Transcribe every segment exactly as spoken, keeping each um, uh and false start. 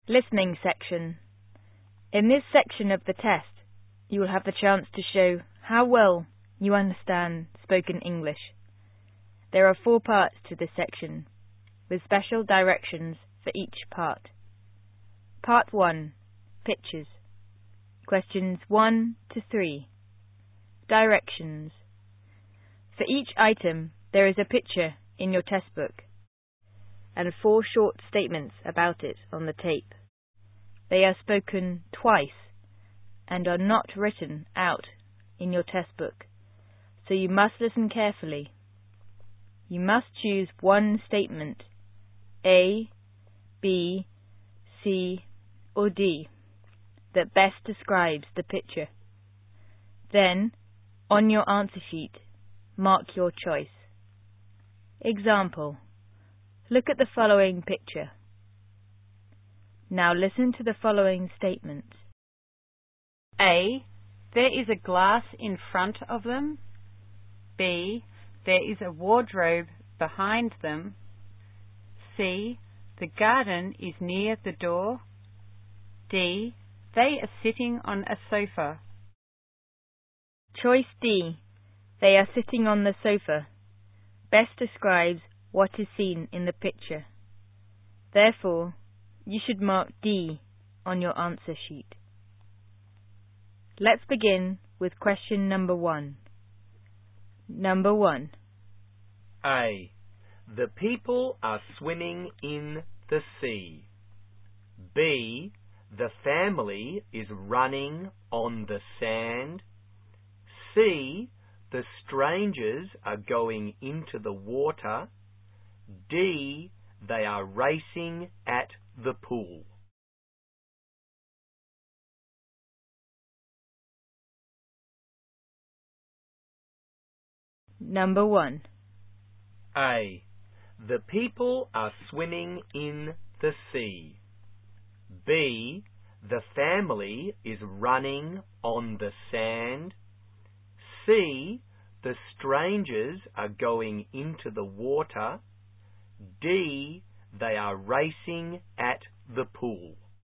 Listening section. In this section of the test, you will have the chance to show how well you understand spoken English. There are four parts to this section, with special directions for each part. Part one. Pictures. Questions one to three. Directions. For each item, there is a picture in your test book and four short statements about it on the tape. They are spoken twice and are not written out in your test book, so you must listen carefully. You must choose one statement, A, B, C, or D, that best describes the picture. Then, on your answer sheet, mark your choice. Example. Look at the following picture. Now listen to the following statement. A. There is a glass in front of them. B. There is a wardrobe behind them. C. The garden is near the door. D. They are sitting on a sofa. Choice D. They are sitting on the sofa. Best describes what is seen in the picture. Therefore, you should mark D on your answer sheet. Let's begin with question number one. Number one. A. The people are swimming in the sea. B. The family is running on the sand. C. The strangers are going into the water. D. They are racing at the pool. Number one. A. The people are swimming in the sea. B. The family is running on the sand. C. The strangers are going into the water. D. They are racing at the pool.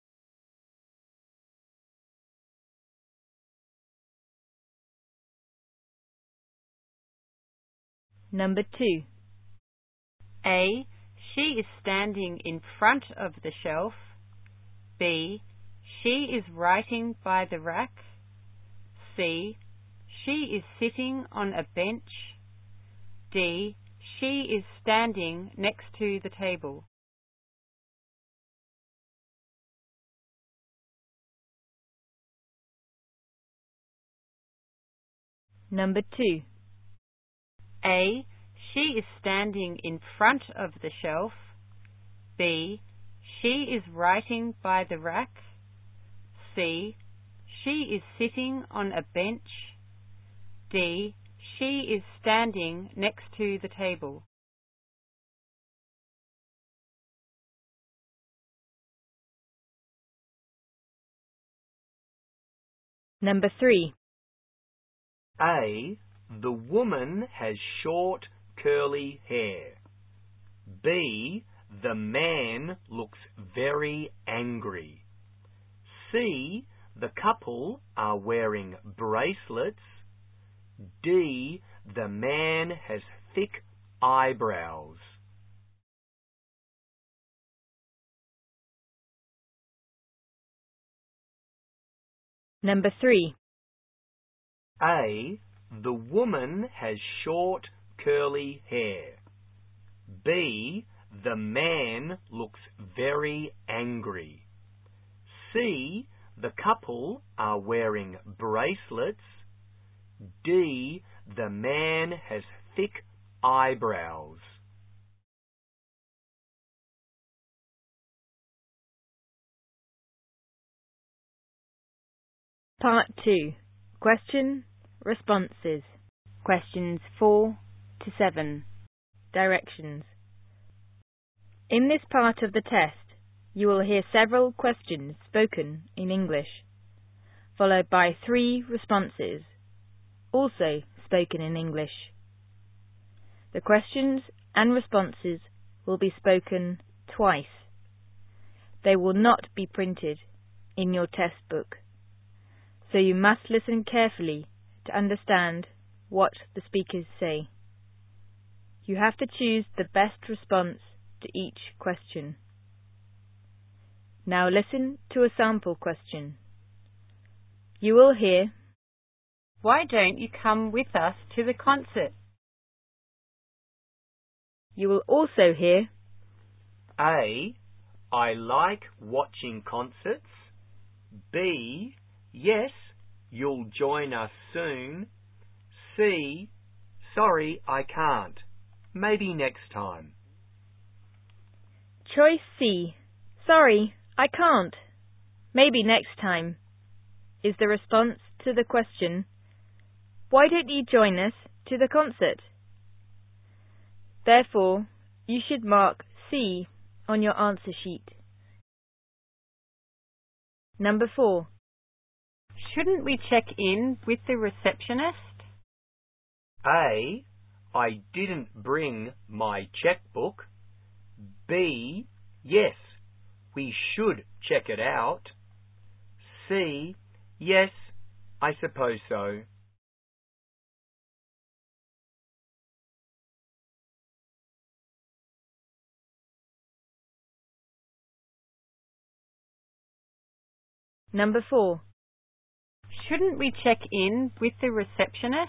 Number two. A. She is standing in front of the shelf. B. She is writing by the rack. C. She is sitting on a bench. D. She is standing next to the table. Number two. A. She is standing in front of the shelf. B. She is writing by the rack. C. She is sitting on a bench. D. She is standing next to the table. Number three. A. The woman has short, curly hair. B. The man looks very angry. C. The couple are wearing bracelets. D. The man has thick eyebrows. Number three. A. The woman has short, curly hair. B. The man looks very angry. C. The couple are wearing bracelets. D. The man has thick eyebrows. Part two. Question, responses. Questions four to seven. Directions. In this part of the test, you will hear several questions spoken in English, followed by three responses, also spoken in English. The questions and responses will be spoken twice. They will not be printed in your test book, so you must listen carefully to understand what the speakers say. You have to choose the best response to each question. Now listen to a sample question. You will hear, "Why don't you come with us to the concert?" You will also hear, A. I like watching concerts. B. Yes, you'll join us soon. C. Sorry, I can't. Maybe next time. Choice C. Sorry, I can't. Maybe next time is the response to the question, why don't you join us to the concert? Therefore, you should mark C on your answer sheet. Number four. Shouldn't we check in with the receptionist? A. I didn't bring my checkbook. B. Yes, we should check it out. C. Yes, I suppose so. Number four. Shouldn't we check in with the receptionist?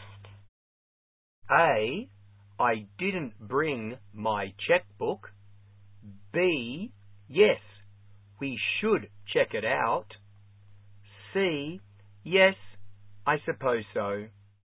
A. I didn't bring my checkbook. B. Yes, we should check it out. C. Yes, I suppose so.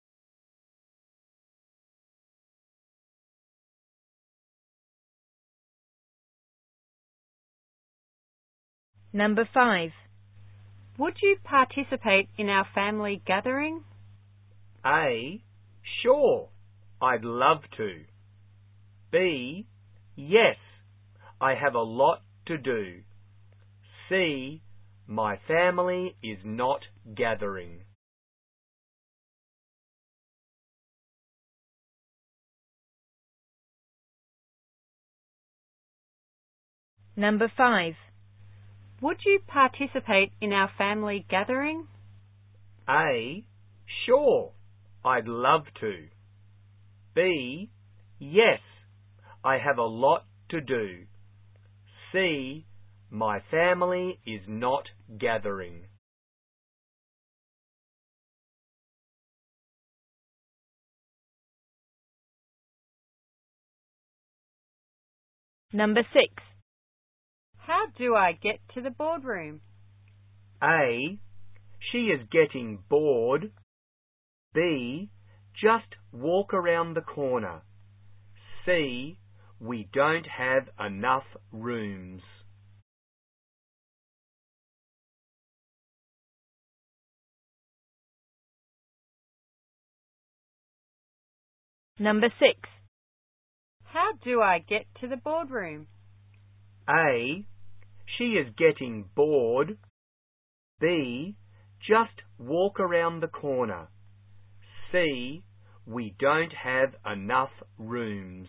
Number five. Would you participate in our family gathering? A. Sure, I'd love to. B. Yes, I have a lot to do. C. My family is not gathering. Number five. Would you participate in our family gathering? A. Sure, I'd love to. B. Yes, I have a lot to do. C. My family is not gathering. Number six. How do I get to the boardroom? A. She is getting bored. B. Just walk around the corner. C. We don't have enough rooms. Number six. How do I get to the boardroom? A. She is getting bored. B. Just walk around the corner. C. We don't have enough rooms.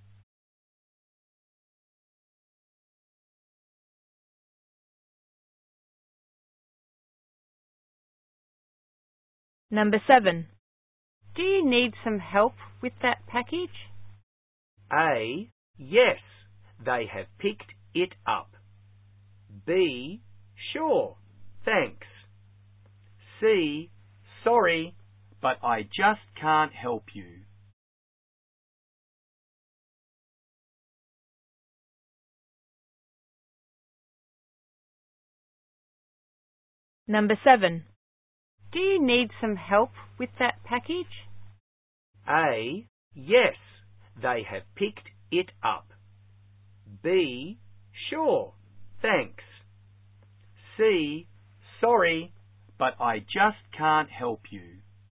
Number seven. Do you need some help with that package? A. Yes, they have picked it up. B. Sure, thanks. C. Sorry, but I just can't help you. Number seven. Do you need some help with that package? A. Yes, they have picked it up. B. Sure, thanks. C. Sorry, but I just can't help you.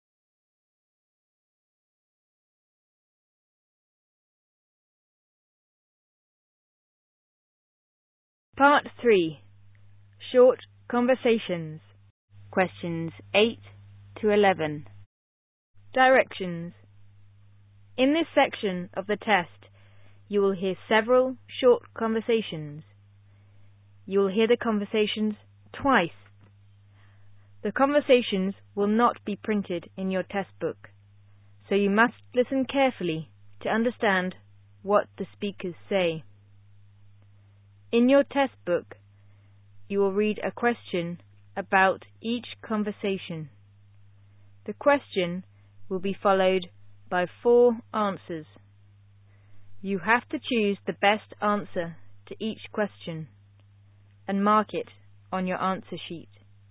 Part three. Short conversations. Questions eight to eleven. Directions. In this section of the test, you will hear several short conversations. you will hear the conversations twice. The conversations will not be printed in your test book, so you must listen carefully to understand what the speakers say. In your test book, you will read a question about each conversation. The question will be followed by four answers. You have to choose the best answer to each question and mark it on your answer sheet.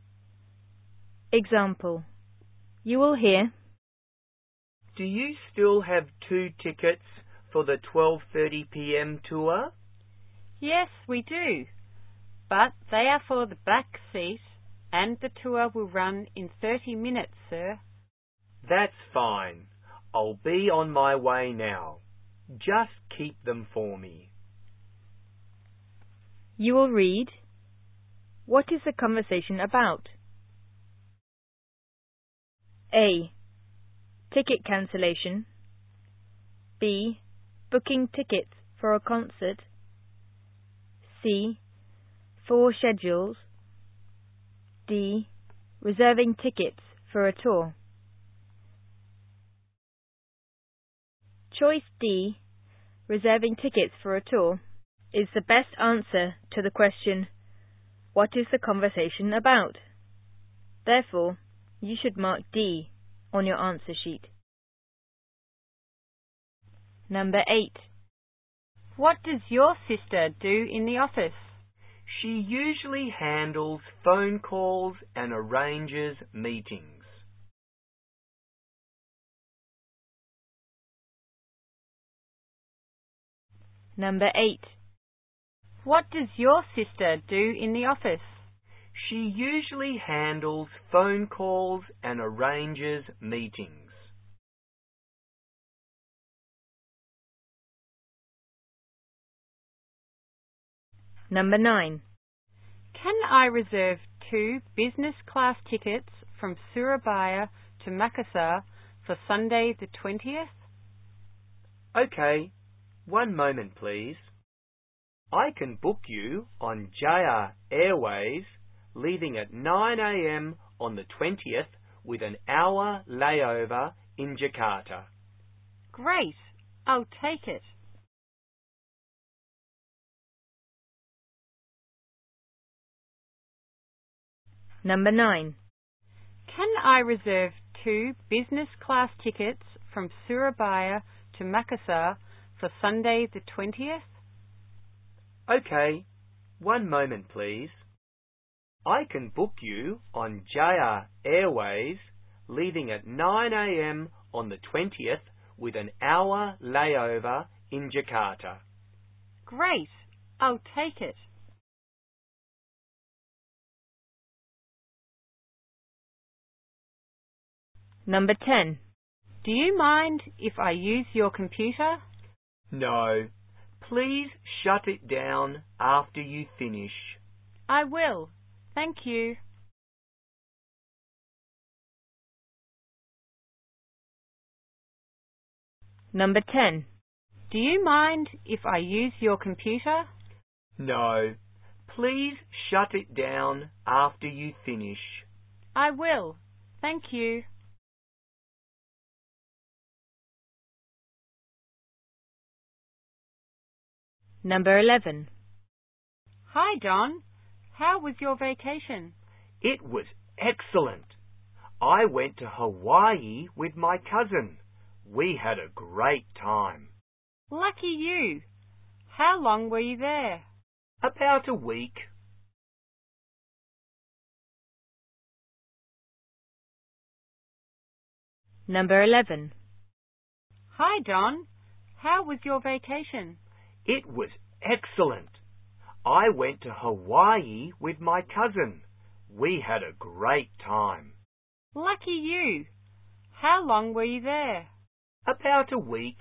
Example: you will hear, "Do you still have two tickets for the twelve thirty p m tour?" Yes, we do, but they are for the back seat and the tour will run in thirty minutes, sir. That's fine. I'll be on my way now. Just keep them for me. You will read, what is the conversation about? A. Ticket cancellation. B. Booking tickets for a concert. C. Four schedules. D. Reserving tickets for a tour. Choice D, reserving tickets for a tour, is the best answer to the question, what is the conversation about? Therefore, you should mark D on your answer sheet. Number eight. What does your sister do in the office? She usually handles phone calls and arranges meetings. Number eight. What does your sister do in the office? She usually handles phone calls and arranges meetings. Number nine. Can I reserve two business class tickets from Surabaya to Makassar for Sunday the twentieth? Okay, one moment please. I can book you on J R Airways leaving at nine a m on the twentieth with an hour layover in Jakarta. Great, I'll take it. Number nine. Can I reserve two business class tickets from Surabaya to Makassar for Sunday the twentieth? Okay, one moment please. I can book you on J R Airways leaving at nine a m on the twentieth with an hour layover in Jakarta. Great, I'll take it. Number ten. Do you mind if I use your computer? No. Please shut it down after you finish. I will. Thank you. Number ten. Do you mind if I use your computer? No. Please shut it down after you finish. I will. Thank you. Number eleven. Hi, Don. How was your vacation? It was excellent. I went to Hawaii with my cousin. We had a great time. Lucky you. How long were you there? About a week. Number eleven. Hi, Don. How was your vacation? It was excellent. I went to Hawaii with my cousin. We had a great time. Lucky you. How long were you there? About a week.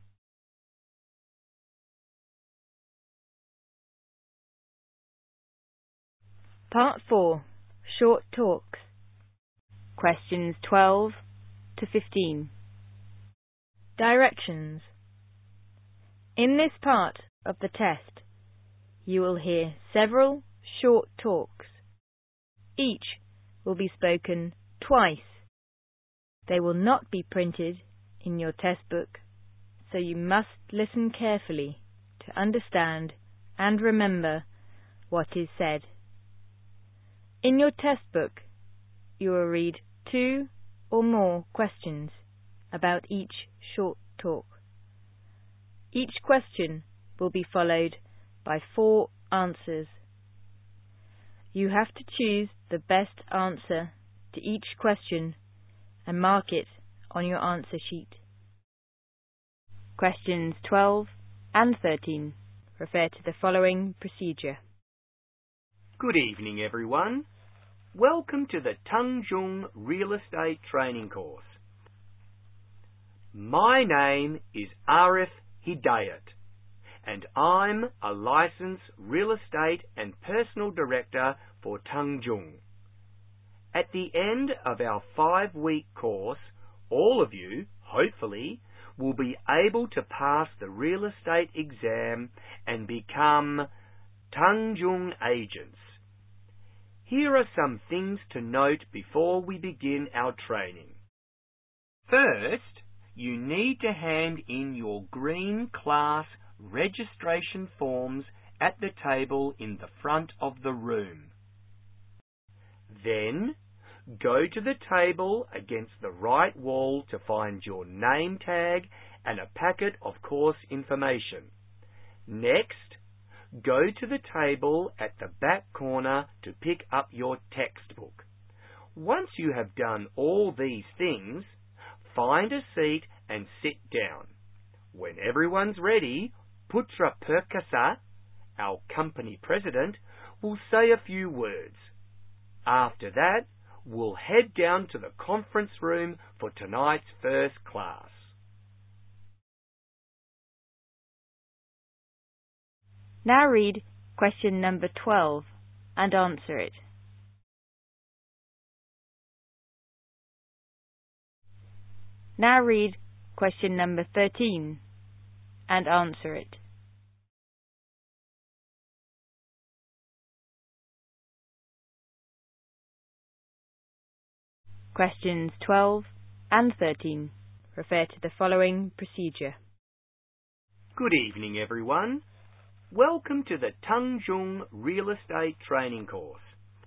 Part four. Short Talks. Questions twelve to fifteen. Directions. In this part of the test, you will hear several short talks. Each will be spoken twice. They will not be printed in your test book, so you must listen carefully to understand and remember what is said. In your test book, you will read two or more questions about each short talk. Each question will be followed by four answers. You have to choose the best answer to each question and mark it on your answer sheet. Questions twelve and thirteen refer to the following procedure. Good evening, everyone. Welcome to the Tangjung Real Estate Training Course. My name is Arif Hidayat, and I'm a licensed real estate and personal director for Tangjung. At the end of our five-week course, all of you, hopefully, will be able to pass the real estate exam and become Tangjung agents. Here are some things to note before we begin our training. First, you need to hand in your green class registration forms at the table in the front of the room. Then, go to the table against the right wall to find your name tag and a packet of course information. Next, go to the table at the back corner to pick up your textbook. Once you have done all these things, find a seat and sit down. When everyone's ready, Putra Perkasa, our company president, will say a few words. After that, we'll head down to the conference room for tonight's first class. Now read question number twelve and answer it. Now read question number thirteen and answer it. Questions twelve and thirteen refer to the following procedure. Good evening, everyone. Welcome to the Tangjung Real Estate Training Course.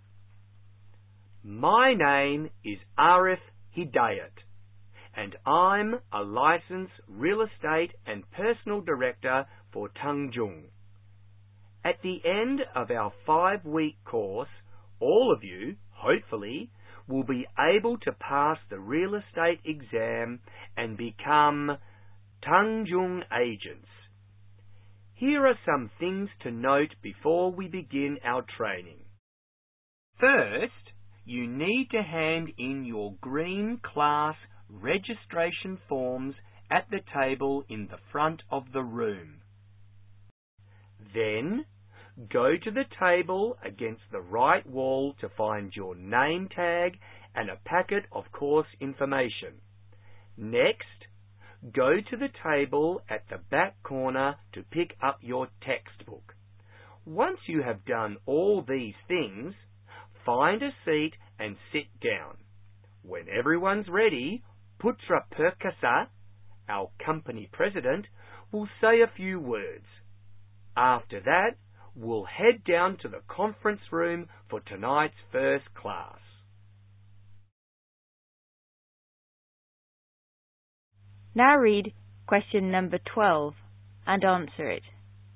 My name is Arif Hidayat, and I'm a licensed real estate and personal director for Tangjung. At the end of our five-week course, all of you, hopefully, will be able to pass the real estate exam and become Tangjung agents. Here are some things to note before we begin our training. First, you need to hand in your green class registration forms at the table in the front of the room. Then, go to the table against the right wall to find your name tag and a packet of course information. Next, go to the table at the back corner to pick up your textbook. Once you have done all these things, find a seat and sit down. When everyone's ready, Putra Perkasa, our company president, will say a few words. After that, we'll head down to the conference room for tonight's first class. Now read question number twelve and answer it.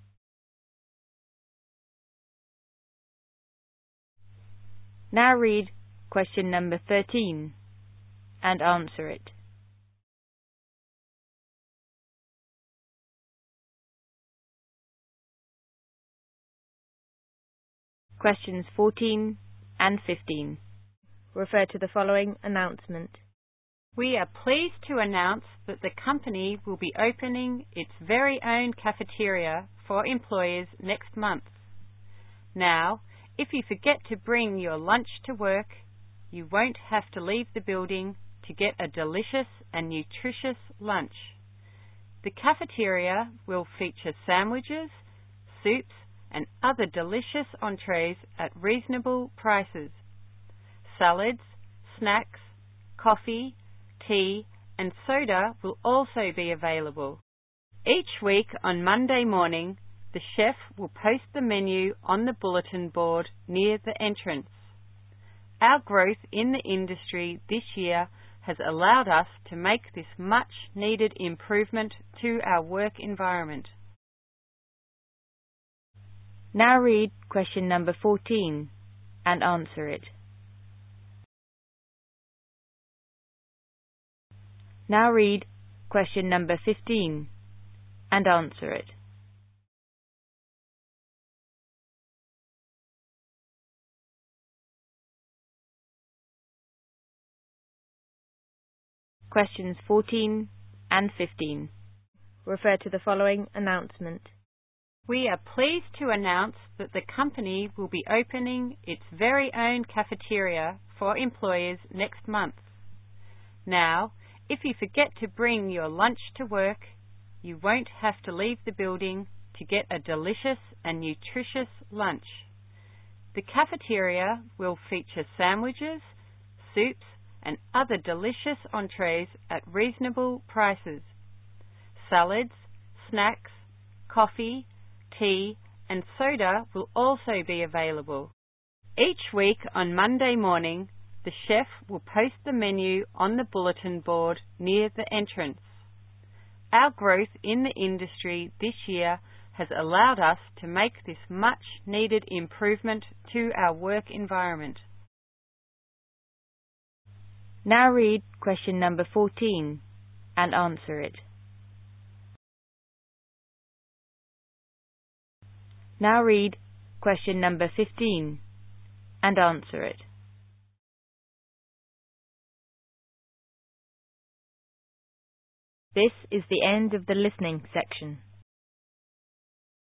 Now read question number thirteen and answer it. Questions fourteen and fifteen refer to the following announcement. We are pleased to announce that the company will be opening its very own cafeteria for employers next month. Now, if you forget to bring your lunch to work, you won't have to leave the building to get a delicious and nutritious lunch. The cafeteria will feature sandwiches, soups, and other delicious entrees at reasonable prices. Salads, snacks, coffee, tea, and soda will also be available. Each week on Monday morning, the chef will post the menu on the bulletin board near the entrance. Our growth in the industry this year has allowed us to make this much needed improvement to our work environment. Now read question number fourteen and answer it. Now read question number fifteen and answer it. Questions fourteen and fifteen. Refer to the following announcement. We are pleased to announce that the company will be opening its very own cafeteria for employers next month. Now, if you forget to bring your lunch to work, you won't have to leave the building to get a delicious and nutritious lunch. The cafeteria will feature sandwiches, soups, and other delicious entrees at reasonable prices. Salads, snacks, coffee, tea, and soda will also be available. Each week on Monday morning, the chef will post the menu on the bulletin board near the entrance. Our growth in the industry this year has allowed us to make this much needed improvement to our work environment. Now read question number fourteen and answer it. Now read question number fifteen and answer it. This is the end of the listening section.